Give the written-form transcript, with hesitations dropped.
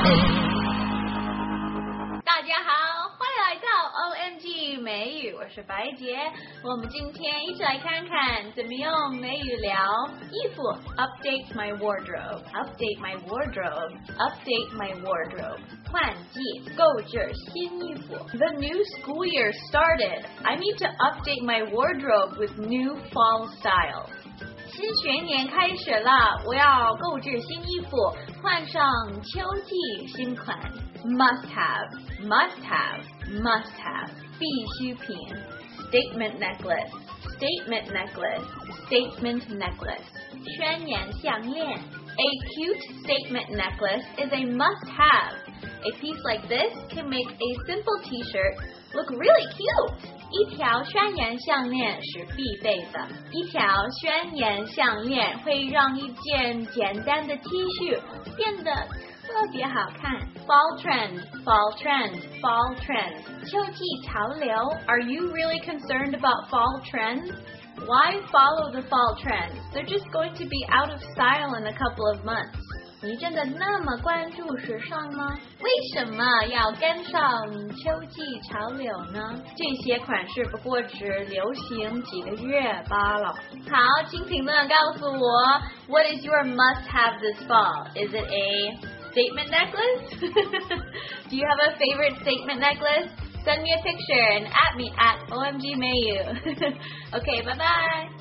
大家好，欢迎来到 OMG 美语，我是白洁。我们今天一起来看看怎么用美语聊衣服 Update my wardrobe, Update my wardrobe, Update my wardrobe 换季购置新衣服 The new school year started. I need to update my wardrobe with new fall styles.新学年开始了，我要购置新衣服，换上秋季新款。Must have, must have, must have 必需品。Statement necklace, statement necklace, statement necklace 宣言项链。A cute statement necklace is a must have. A piece like this can make a simple t-shirt look really cute.一条宣言项链是必备的，一条宣言项链会让一件简单的 T 恤变得特别好看。Fall trend, fall trend, fall trend 秋季潮流 Are you really concerned about fall trends? Why follow the fall trends? They're just going to be out of style in a couple of months.你真的那么关注时尚吗？为什么要跟上秋季潮流呢？这些款式不过只流行几个月罢了。好，请评论告诉我 What is your must-have this fall? Is it a statement necklace? Do you have a favorite statement necklace? Send me a picture and at me at OMG Mayu. Okay, bye-bye.